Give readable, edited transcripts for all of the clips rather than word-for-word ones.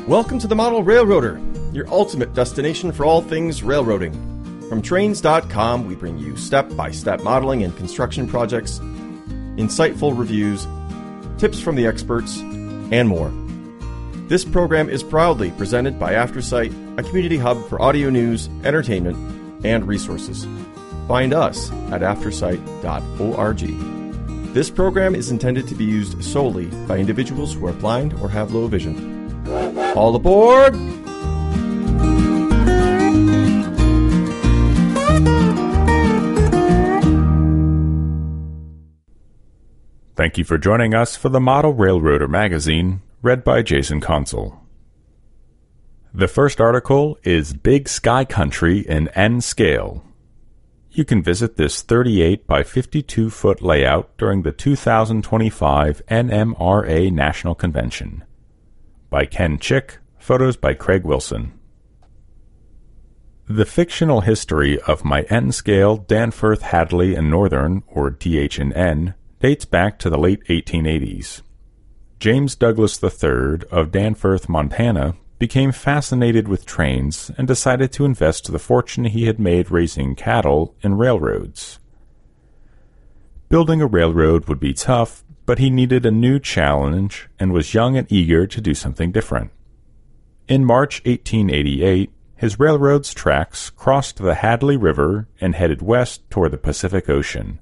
Welcome to the Model Railroader, your ultimate destination for all things railroading. From Trains.com, we bring you step-by-step modeling and construction projects, insightful reviews, tips from the experts, and more. This program is proudly presented by AfterSight, a community hub for audio news, entertainment, and resources. Find us at aftersight.org. This program is intended to be used solely by individuals who are blind or have low vision. All aboard! Thank you for joining us for the Model Railroader magazine, read by Jason Consul. The first article is Big Sky Country in N scale. You can visit this 38 by 52 foot layout during the 2025 NMRA National Convention. By Ken Chick, photos by Craig Wilson. The fictional history of my N-scale Danforth, Hadley, and Northern, or DH&N, dates back to the late 1880s. James Douglas III of Danforth, Montana, became fascinated with trains and decided to invest the fortune he had made raising cattle in railroads. Building a railroad would be tough, but he needed a new challenge and was young and eager to do something different. In March 1888, his railroad's tracks crossed the Hadley River and headed west toward the Pacific Ocean.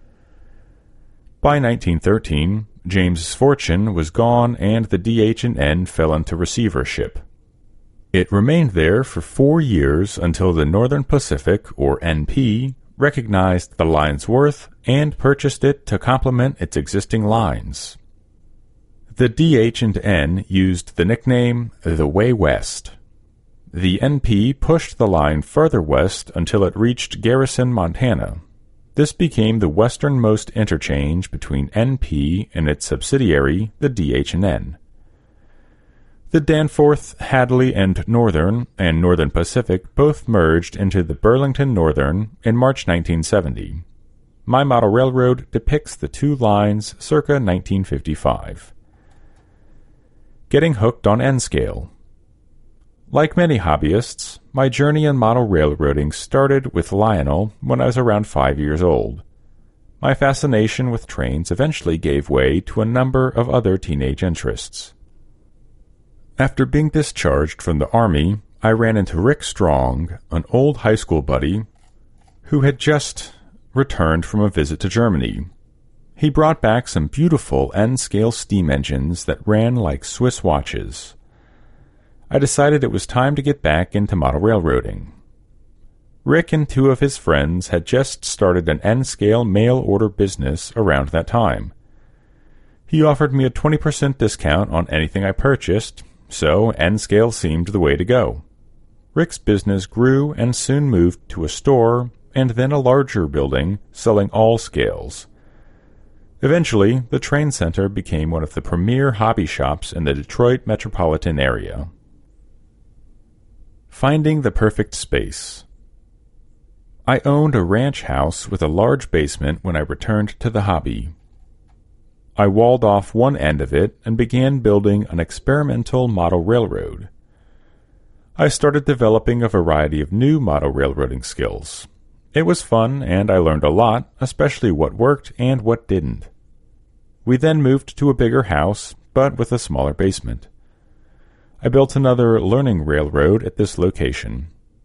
By 1913, James's fortune was gone and the DH&N fell into receivership. It remained there for 4 years until the Northern Pacific, or NP, recognized the line's worth and purchased it to complement its existing lines. The DH&N used the nickname the Way West. The NP pushed the line further west until it reached Garrison, Montana. This became the westernmost interchange between NP and its subsidiary, the DH&N. The Danforth, Hadley, and Northern Pacific both merged into the Burlington Northern in March 1970. My model railroad depicts the two lines circa 1955. Getting hooked on N-scale. Like many hobbyists, my journey in model railroading started with Lionel when I was around 5 years old. My fascination with trains eventually gave way to a number of other teenage interests. After being discharged from the Army, I ran into Rick Strong, an old high school buddy, who had just returned from a visit to Germany. He brought back some beautiful N-scale steam engines that ran like Swiss watches. I decided it was time to get back into model railroading. Rick and two of his friends had just started an N-scale mail-order business around that time. He offered me a 20% discount on anything I purchased, so N-scale seemed the way to go. Rick's business grew and soon moved to a store and then a larger building selling all scales. Eventually, the train center became one of the premier hobby shops in the Detroit metropolitan area. Finding the perfect space. I owned a ranch house with a large basement when I returned to the hobby. I walled off one end of it and began building an experimental model railroad. I started developing a variety of new model railroading skills. It was fun, and I learned a lot, especially what worked and what didn't. We then moved to a bigger house, but with a smaller basement. I built another learning railroad at this location.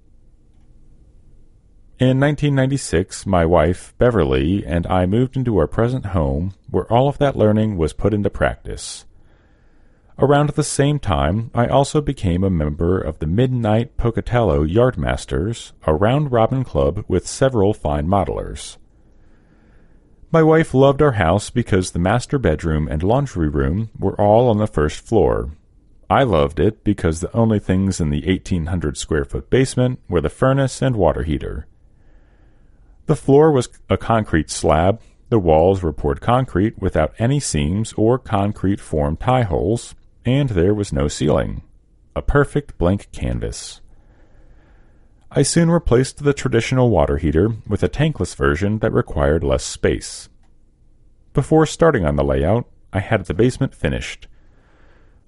In 1996, my wife, Beverly, and I moved into our present home, where all of that learning was put into practice. Around the same time, I also became a member of the Midnight Pocatello Yardmasters, a round-robin club with several fine modelers. My wife loved our house because the master bedroom and laundry room were all on the first floor. I loved it because the only things in the 1,800-square-foot basement were the furnace and water heater. The floor was a concrete slab, the walls were poured concrete without any seams or concrete-formed tie holes, and there was no ceiling. A perfect blank canvas. I soon replaced the traditional water heater with a tankless version that required less space. Before starting on the layout, I had the basement finished.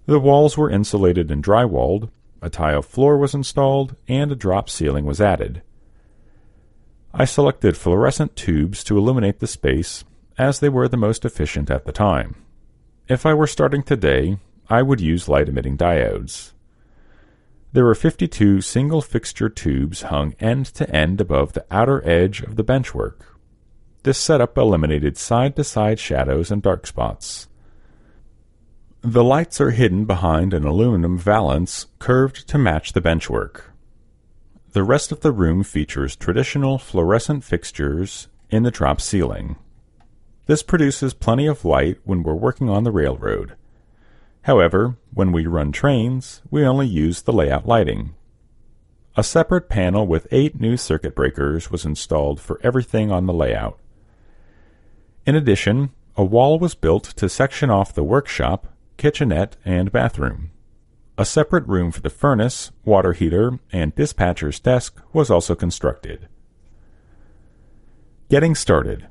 The walls were insulated and drywalled, a tile floor was installed, and a drop ceiling was added. I selected fluorescent tubes to illuminate the space, as they were the most efficient at the time. If I were starting today, I would use light-emitting diodes. There were 52 single-fixture tubes hung end-to-end above the outer edge of the benchwork. This setup eliminated side-to-side shadows and dark spots. The lights are hidden behind an aluminum valance curved to match the benchwork. The rest of the room features traditional fluorescent fixtures in the drop ceiling. This produces plenty of light when we're working on the railroad. However, when we run trains, we only use the layout lighting. A separate panel with 8 new circuit breakers was installed for everything on the layout. In addition, a wall was built to section off the workshop, kitchenette, and bathroom. A separate room for the furnace, water heater, and dispatcher's desk was also constructed. Getting started.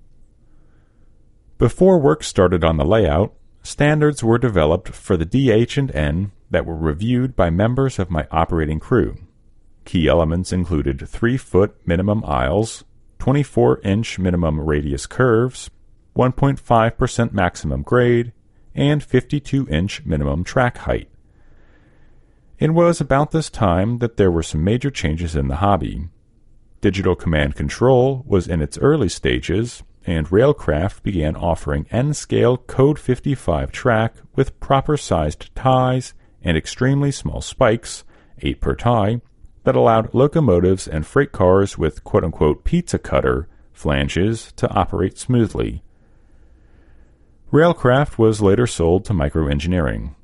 Before work started on the layout, standards were developed for the DH&N that were reviewed by members of my operating crew. Key elements included 3-foot minimum aisles, 24-inch minimum radius curves, 1.5% maximum grade, and 52-inch minimum track height. It was about this time that there were some major changes in the hobby. Digital command control was in its early stages, and Railcraft began offering N-scale Code 55 track with proper-sized ties and extremely small spikes, 8 per tie, that allowed locomotives and freight cars with quote-unquote pizza cutter flanges to operate smoothly. Railcraft was later sold to Micro Engineering.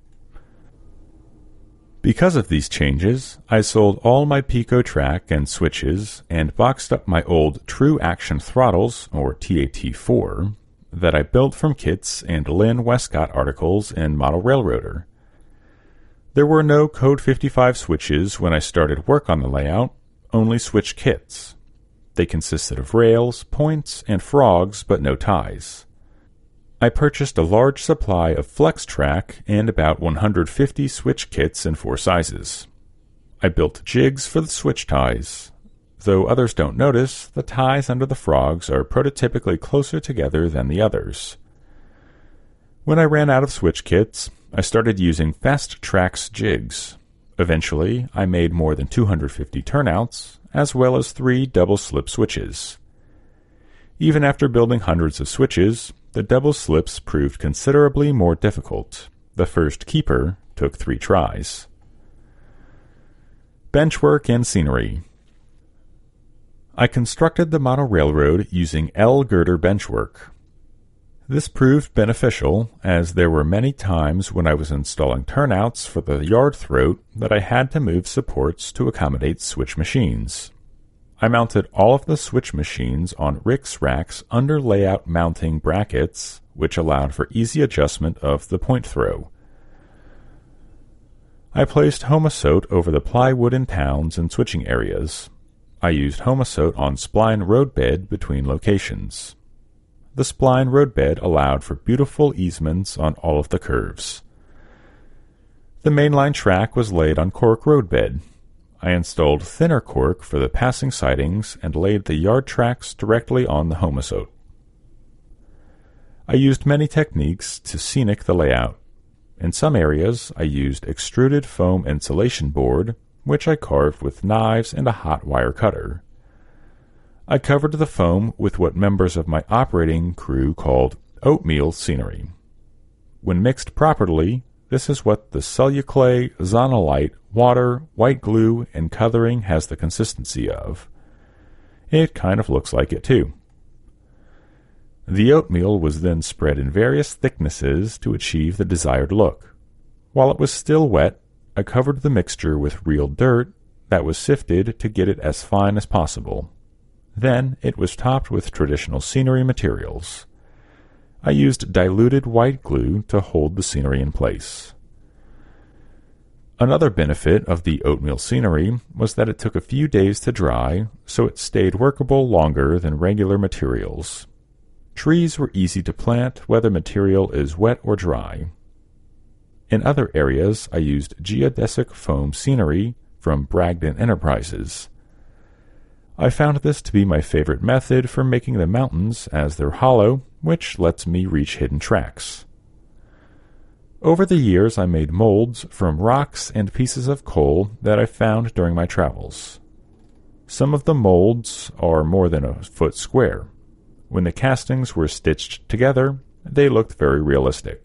Because of these changes, I sold all my Pico track and switches and boxed up my old True Action throttles, or TAT4, that I built from kits and Lynn Westcott articles in Model Railroader. There were no Code 55 switches when I started work on the layout, only switch kits. They consisted of rails, points, and frogs, but no ties. I purchased a large supply of flex track and about 150 switch kits in 4 sizes. I built jigs for the switch ties. Though others don't notice, the ties under the frogs are prototypically closer together than the others. When I ran out of switch kits, I started using Fast Track's jigs. Eventually, I made more than 250 turnouts, as well as 3 double-slip switches. Even after building hundreds of switches, the double slips proved considerably more difficult. The first keeper took 3 tries. Benchwork and scenery. I constructed the model railroad using L-girder benchwork. This proved beneficial, as there were many times when I was installing turnouts for the yard throat that I had to move supports to accommodate switch machines. I mounted all of the switch machines on Rix racks under layout mounting brackets, which allowed for easy adjustment of the point throw. I placed Homasote over the plywood in towns and switching areas. I used Homasote on spline roadbed between locations. The spline roadbed allowed for beautiful easements on all of the curves. The mainline track was laid on cork roadbed. I installed thinner cork for the passing sidings and laid the yard tracks directly on the Homasote. I used many techniques to scenic the layout. In some areas, I used extruded foam insulation board, which I carved with knives and a hot wire cutter. I covered the foam with what members of my operating crew called oatmeal scenery. When mixed properly, this is what the celluclay, zonolite, water, white glue, and coloring has the consistency of. It kind of looks like it too. The oatmeal was then spread in various thicknesses to achieve the desired look. While it was still wet, I covered the mixture with real dirt that was sifted to get it as fine as possible. Then it was topped with traditional scenery materials. I used diluted white glue to hold the scenery in place. Another benefit of the oatmeal scenery was that it took a few days to dry, so it stayed workable longer than regular materials. Trees were easy to plant whether material is wet or dry. In other areas, I used geodesic foam scenery from Bragdon Enterprises. I found this to be my favorite method for making the mountains, as they're hollow, which lets me reach hidden tracks. Over the years, I made molds from rocks and pieces of coal that I found during my travels. Some of the molds are more than a foot square. When the castings were stitched together, they looked very realistic.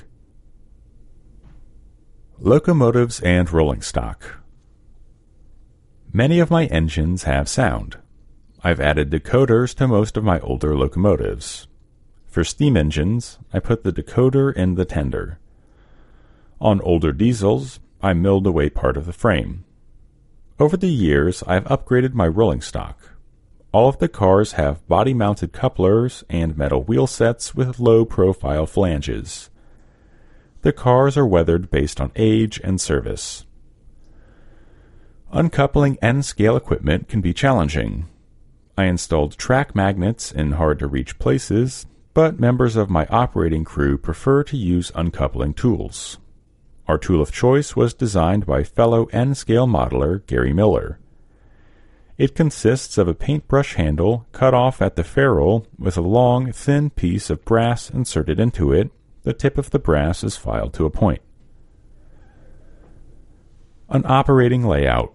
Locomotives and rolling stock. Many of my engines have sound. I've added decoders to most of my older locomotives. For steam engines, I put the decoder in the tender. On older diesels, I milled away part of the frame. Over the years, I've upgraded my rolling stock. All of the cars have body-mounted couplers and metal wheel sets with low-profile flanges. The cars are weathered based on age and service. Uncoupling N-scale equipment can be challenging. I installed track magnets in hard-to-reach places, but members of my operating crew prefer to use uncoupling tools. Our tool of choice was designed by fellow N-scale modeler Gary Miller. It consists of a paintbrush handle cut off at the ferrule with a long, thin piece of brass inserted into it. The tip of the brass is filed to a point. An operating layout.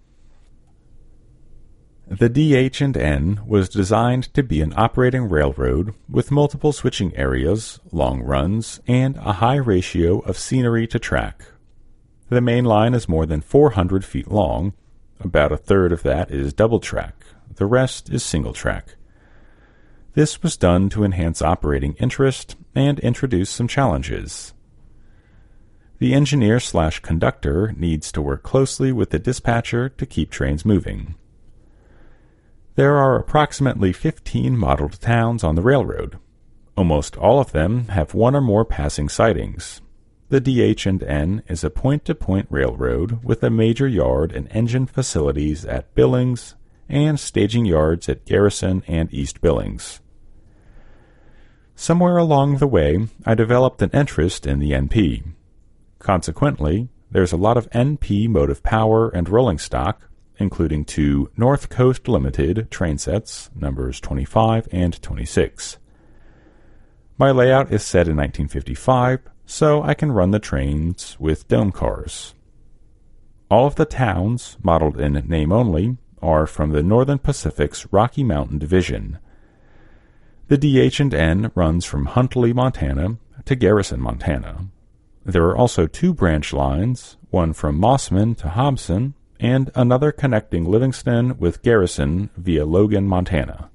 The DH&N was designed to be an operating railroad with multiple switching areas, long runs, and a high ratio of scenery to track. The main line is more than 400 feet long. About a third of that is double track. The rest is single track. This was done to enhance operating interest and introduce some challenges. The engineer/conductor needs to work closely with the dispatcher to keep trains moving. There are approximately 15 modeled towns on the railroad. Almost all of them have one or more passing sidings. The DH&N is a point-to-point railroad with a major yard and engine facilities at Billings and staging yards at Garrison and East Billings. Somewhere along the way, I developed an interest in the NP. Consequently, there's a lot of NP motive power and rolling stock, including 2 North Coast Limited train sets, numbers 25 and 26. My layout is set in 1955, so I can run the trains with dome cars. All of the towns, modeled in name only, are from the Northern Pacific's Rocky Mountain Division. The DH&N runs from Huntley, Montana, to Garrison, Montana. There are also 2 branch lines, one from Mossman to Hobson, and another connecting Livingston with Garrison via Logan, Montana.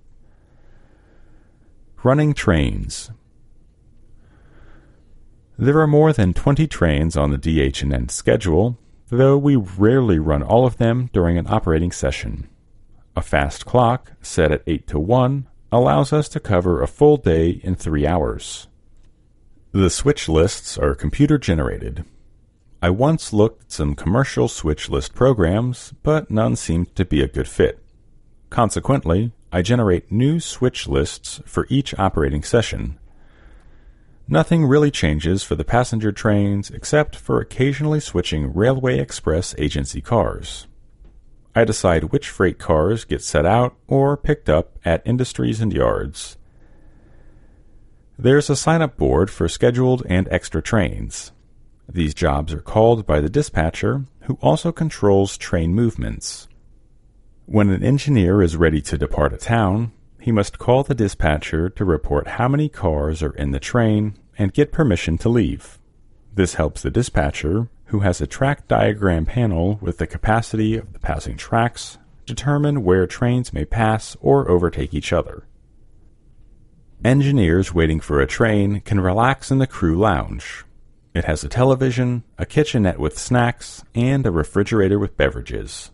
Running trains. There are more than 20 trains on the DH&N schedule, though we rarely run all of them during an operating session. A fast clock, set at 8 to 1, allows us to cover a full day in 3 hours. The switch lists are computer-generated. I once looked at some commercial switch list programs, but none seemed to be a good fit. Consequently, I generate new switch lists for each operating session. Nothing really changes for the passenger trains except for occasionally switching Railway Express agency cars. I decide which freight cars get set out or picked up at industries and yards. There's a sign-up board for scheduled and extra trains. These jobs are called by the dispatcher, who also controls train movements. When an engineer is ready to depart a town, he must call the dispatcher to report how many cars are in the train and get permission to leave. This helps the dispatcher, who has a track diagram panel with the capacity of the passing tracks, determine where trains may pass or overtake each other. Engineers waiting for a train can relax in the crew lounge. It has a television, a kitchenette with snacks, and a refrigerator with beverages.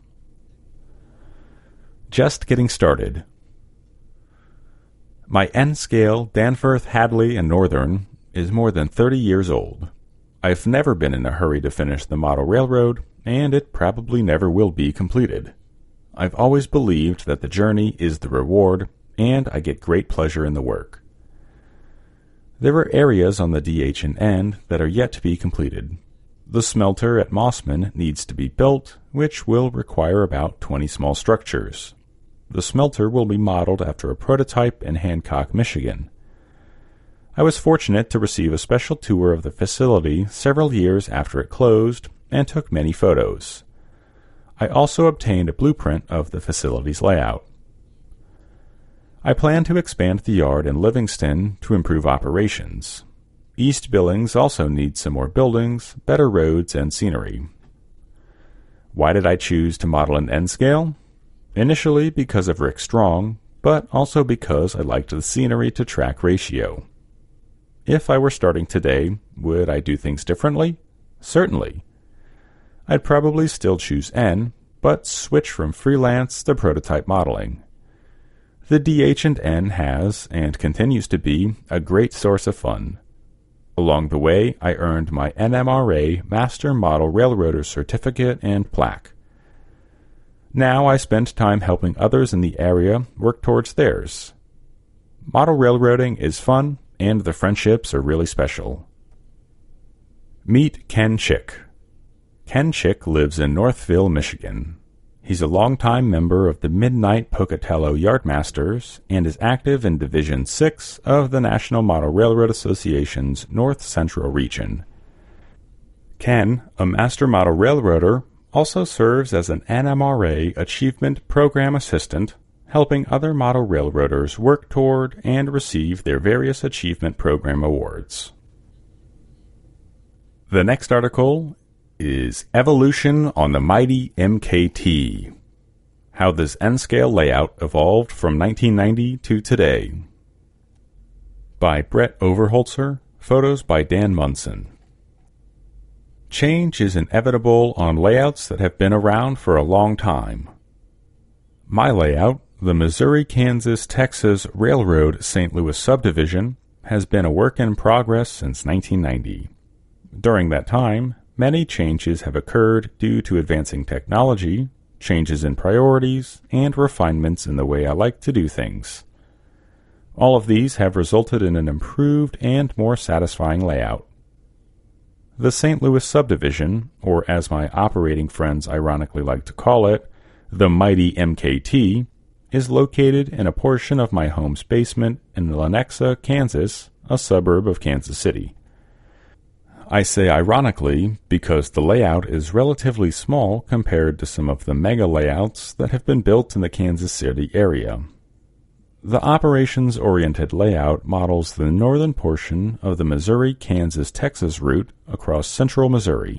Just getting started. My N-scale Danforth, Hadley, and Northern is more than 30 years old. I've never been in a hurry to finish the model railroad, and it probably never will be completed. I've always believed that the journey is the reward, and I get great pleasure in the work. There are areas on the DH&N that are yet to be completed. The smelter at Mossman needs to be built, which will require about 20 small structures. The smelter will be modeled after a prototype in Hancock, Michigan. I was fortunate to receive a special tour of the facility several years after it closed and took many photos. I also obtained a blueprint of the facility's layout. I plan to expand the yard in Livingston to improve operations. East Billings also needs some more buildings, better roads, and scenery. Why did I choose to model in N-scale? Initially because of Rick Strong, but also because I liked the scenery to track ratio. If I were starting today, would I do things differently? Certainly. I'd probably still choose N, but switch from freelance to prototype modeling. The DH&N has, and continues to be, a great source of fun. Along the way, I earned my NMRA Master Model Railroader Certificate and plaque. Now I spend time helping others in the area work towards theirs. Model railroading is fun, and the friendships are really special. Meet Ken Chick. Ken Chick lives in Northville, Michigan. He's a longtime member of the Midnight Pocatello Yardmasters and is active in Division 6 of the National Model Railroad Association's North Central region. Ken, a Master Model Railroader, also serves as an NMRA Achievement Program Assistant, helping other model railroaders work toward and receive their various Achievement Program awards. The next article is Evolution on the Mighty MKT. How this N-scale layout evolved from 1990 to today. By Brett Overholtzer, photos by Dan Munson. Change is inevitable on layouts that have been around for a long time. My layout, the Missouri-Kansas-Texas Railroad St. Louis Subdivision, has been a work in progress since 1990. During that time, many changes have occurred due to advancing technology, changes in priorities, and refinements in the way I like to do things. All of these have resulted in an improved and more satisfying layout. The St. Louis Subdivision, or as my operating friends ironically like to call it, the Mighty MKT, is located in a portion of my home's basement in Lenexa, Kansas, a suburb of Kansas City. I say ironically because the layout is relatively small compared to some of the mega layouts that have been built in the Kansas City area. The operations-oriented layout models the northern portion of the Missouri-Kansas-Texas route across central Missouri.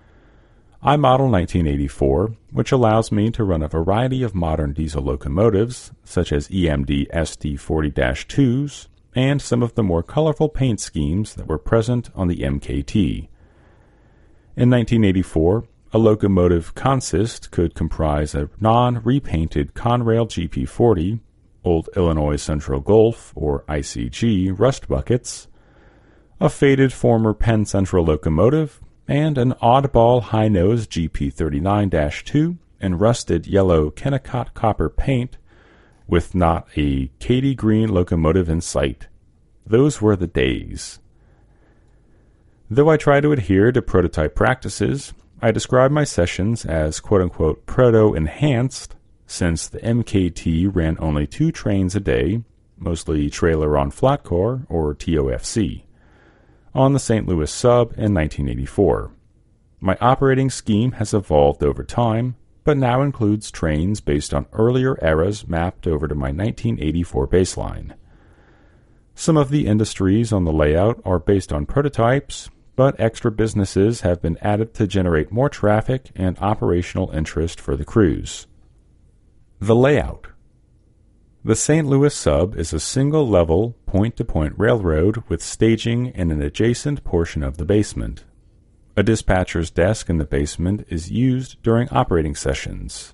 I model 1984, which allows me to run a variety of modern diesel locomotives, such as EMD SD40-2s, and some of the more colorful paint schemes that were present on the MKT. In 1984, a locomotive consist could comprise a non-repainted Conrail GP40, Old Illinois Central Gulf, or ICG, rust buckets, a faded former Penn Central locomotive, and an oddball high-nose GP39-2 in rusted yellow Kennecott copper paint with not a Katy green locomotive in sight. Those were the days. Though I try to adhere to prototype practices, I describe my sessions as quote-unquote proto-enhanced, since the MKT ran only 2 trains a day, mostly trailer on flat car, or TOFC, on the St. Louis Sub in 1984. My operating scheme has evolved over time, but now includes trains based on earlier eras mapped over to my 1984 baseline. Some of the industries on the layout are based on prototypes, but extra businesses have been added to generate more traffic and operational interest for the crews. The layout. The St. Louis Sub is a single-level, point-to-point railroad with staging in an adjacent portion of the basement. A dispatcher's desk in the basement is used during operating sessions.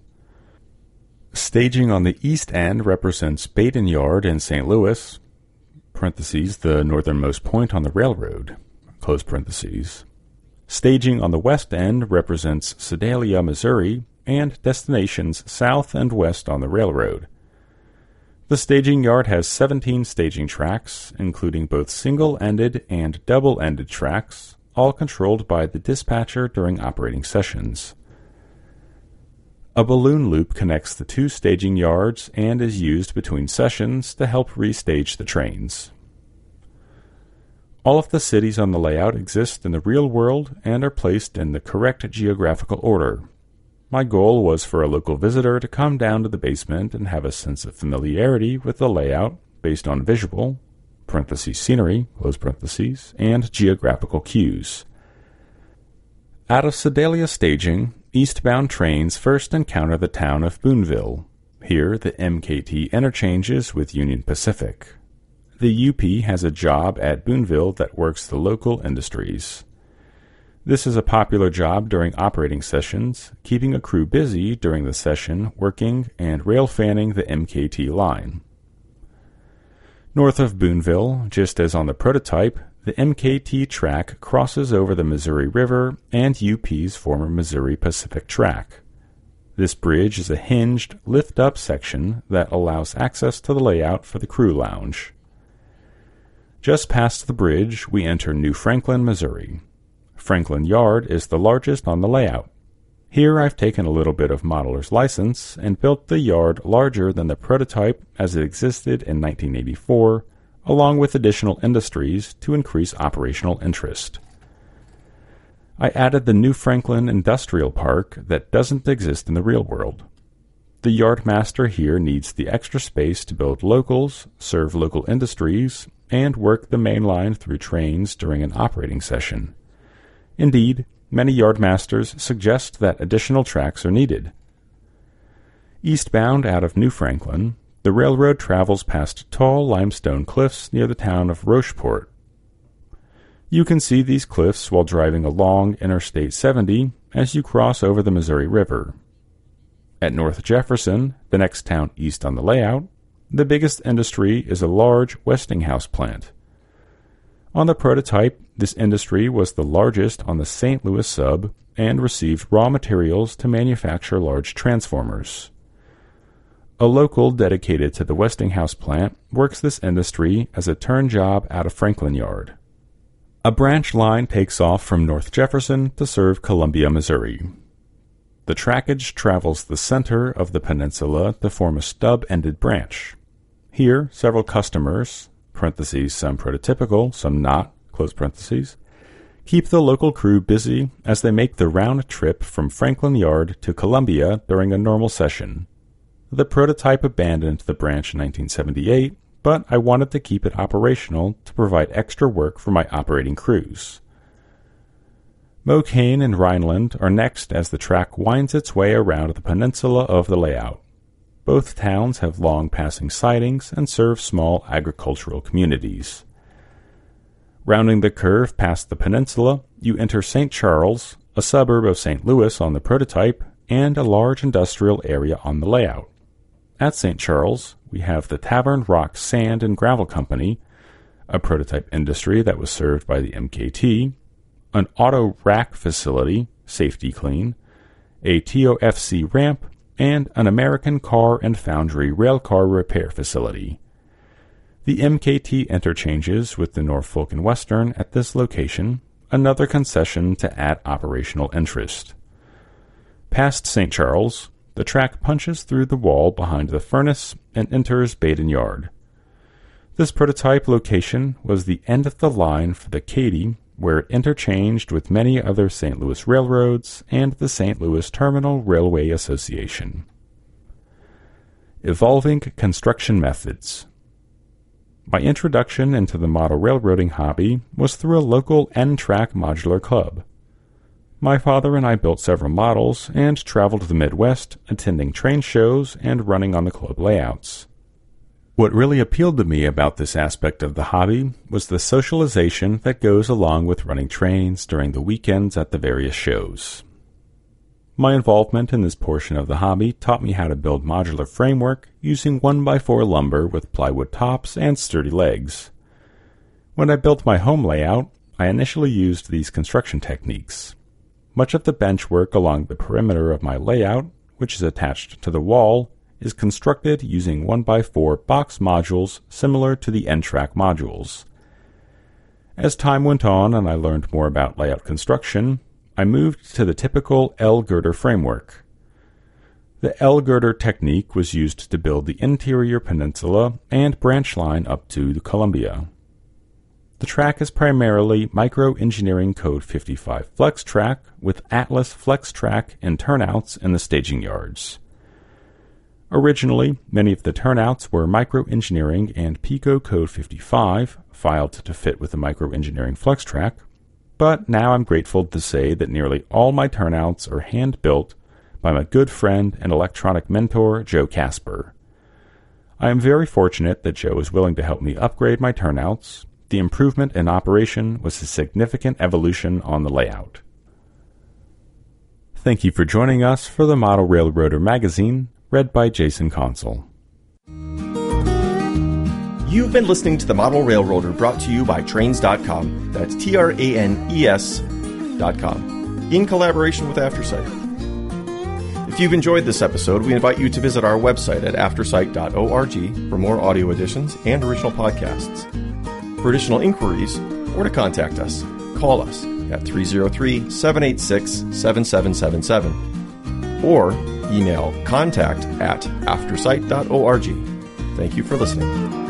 Staging on the east end represents Baden Yard in St. Louis, parentheses, the northernmost point on the railroad, close parentheses. Staging on the west end represents Sedalia, Missouri, and destinations south and west on the railroad. The staging yard has 17 staging tracks, including both single-ended and double-ended tracks, all controlled by the dispatcher during operating sessions. A balloon loop connects the two staging yards and is used between sessions to help restage the trains. All of the cities on the layout exist in the real world and are placed in the correct geographical order. My goal was for a local visitor to come down to the basement and have a sense of familiarity with the layout based on visual (scenery) and geographical cues. Out of Sedalia staging, eastbound trains first encounter the town of Boonville. Here, the MKT interchanges with Union Pacific. The UP has a job at Boonville that works the local industries. This is a popular job during operating sessions, keeping a crew busy during the session working and rail fanning the MKT line. North of Boonville, just as on the prototype, the MKT track crosses over the Missouri River and UP's former Missouri Pacific track. This bridge is a hinged, lift-up section that allows access to the layout for the crew lounge. Just past the bridge, we enter New Franklin, Missouri. Franklin Yard is the largest on the layout. Here I've taken a little bit of modeler's license and built the yard larger than the prototype as it existed in 1984, along with additional industries to increase operational interest. I added the New Franklin Industrial Park that doesn't exist in the real world. The yardmaster here needs the extra space to build locals, serve local industries, and work the main line through trains during an operating session. Indeed, many yardmasters suggest that additional tracks are needed. Eastbound out of New Franklin, the railroad travels past tall limestone cliffs near the town of Rocheport. You can see these cliffs while driving along Interstate 70 as you cross over the Missouri River. At North Jefferson, the next town east on the layout, the biggest industry is a large Westinghouse plant. On the prototype, this industry was the largest on the St. Louis sub and received raw materials to manufacture large transformers. A local dedicated to the Westinghouse plant works this industry as a turn job out of Franklin Yard. A branch line takes off from North Jefferson to serve Columbia, Missouri. The trackage travels the center of the peninsula to form a stub-ended branch. Here, several customers, some prototypical, some not, keep the local crew busy as they make the round trip from Franklin Yard to Columbia during a normal session. The prototype abandoned the branch in 1978, but I wanted to keep it operational to provide extra work for my operating crews. Mocaine and Rhineland are next as the track winds its way around the peninsula of the layout. Both towns have long passing sidings and serve small agricultural communities. Rounding the curve past the peninsula, you enter St. Charles, a suburb of St. Louis on the prototype, and a large industrial area on the layout. At St. Charles, we have the Tavern Rock Sand and Gravel Company, a prototype industry that was served by the MKT, an auto rack facility, Safety Clean, a TOFC ramp, and an American Car and Foundry railcar repair facility. The MKT interchanges with the Norfolk and Western at this location, another concession to add operational interest. Past St. Charles, the track punches through the wall behind the furnace and enters Baden Yard. This prototype location was the end of the line for the Katy, where it interchanged with many other St. Louis railroads and the St. Louis Terminal Railway Association. Evolving construction methods. My introduction into the model railroading hobby was through a local N-track modular club. My father and I built several models and traveled to the Midwest, attending train shows and running on the club layouts. What really appealed to me about this aspect of the hobby was the socialization that goes along with running trains during the weekends at the various shows. My involvement in this portion of the hobby taught me how to build modular framework using 1x4 lumber with plywood tops and sturdy legs. When I built my home layout, I initially used these construction techniques. Much of the bench work along the perimeter of my layout, which is attached to the wall, is constructed using 1x4 box modules similar to the N-track modules. As time went on and I learned more about layout construction, I moved to the typical L-girder framework. The L-girder technique was used to build the interior peninsula and branch line up to the Columbia. The track is primarily Micro-Engineering Code 55 Flex Track with Atlas Flex Track and turnouts in the staging yards. Originally, many of the turnouts were Micro-Engineering and Pico Code 55, filed to fit with the Micro-Engineering Flex Track, but now I'm grateful to say that nearly all my turnouts are hand-built by my good friend and electronic mentor, Joe Casper. I am very fortunate that Joe is willing to help me upgrade my turnouts. The improvement in operation was a significant evolution on the layout. Thank you for joining us for the Model Railroader magazine, read by Jason Consul. You've been listening to the Model Railroader, brought to you by Trains.com. That's TRANES.com, in collaboration with AfterSight. If you've enjoyed this episode, we invite you to visit our website at aftersight.org for more audio editions and original podcasts. For additional inquiries or to contact us, call us at 303-786-7777 or email contact@aftersight.org. Thank you for listening.